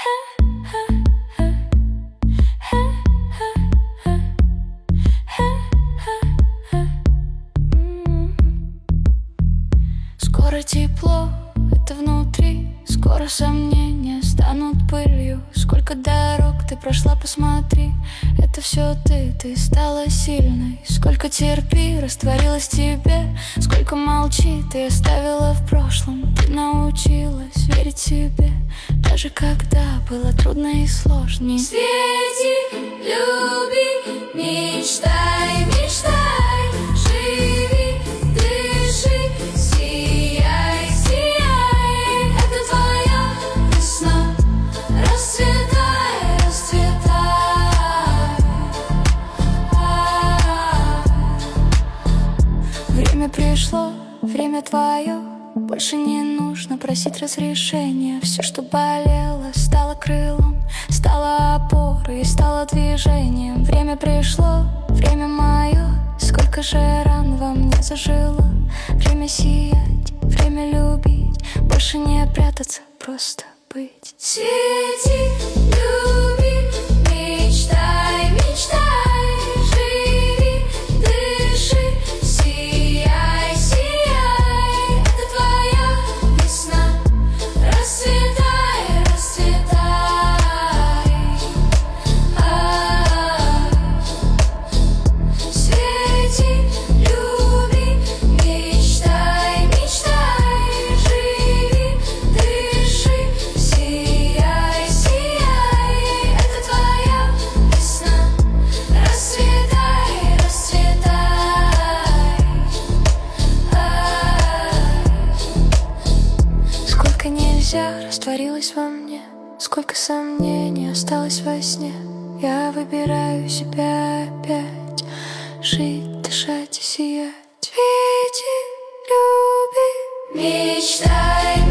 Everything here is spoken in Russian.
Скоро тепло, это внутри. Скоро сомнения станут пылью. Сколько дорог ты прошла, посмотри. Это все ты стала сильной. Сколько терпи, растворилась в тебе. Сколько молчи, ты оставила в прошлом. Ты научилась верить себе, даже когда было трудно и сложно. Не свети, люби, мечтай, мечтай. Живи, дыши, сияй, сияй. Это твоя весна. Расцветай, расцветай. Время пришло, время твое. Больше не нужно просить разрешения. Все, что болело, стало крылом, стало опорой, стало движением. Время пришло, время мое. Сколько же ран во мне зажило. Время сиять, время любить. Больше не прятаться, просто быть. Свети, люби, мечтай, мечтай. Живи, дыши, сияй, сияй. Это твоя весна. Расцветай, расцветай. Свети, люби, мечтай, мечтай. Живи, дыши, сияй, сияй. Это твоя весна. Расцветай, расцветай. Сколько нельзя растворилось во мне. Сколько сомнений осталось во сне. Я выбираю себя опять. Жить, дышать и сиять. Свети, люби, мечтай.